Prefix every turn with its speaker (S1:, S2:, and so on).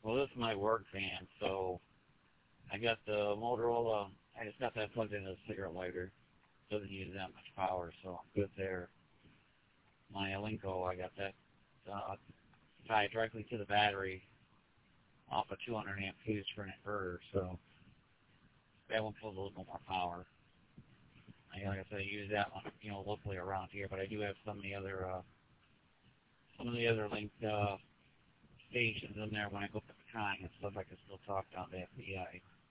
S1: Well, this is my work van, so I got the Motorola. I just got that plugged into a cigarette lighter. Doesn't use that much power, so I'm good there. My Elenco, I got that tied directly to the battery off a 200 amp fuse for an inverter, so that one pulls a little bit more power. Like I said, I use that one, locally around here, but I do have some of the other linked stations in there when I go up to Pecan and stuff. I can still talk down to FBI.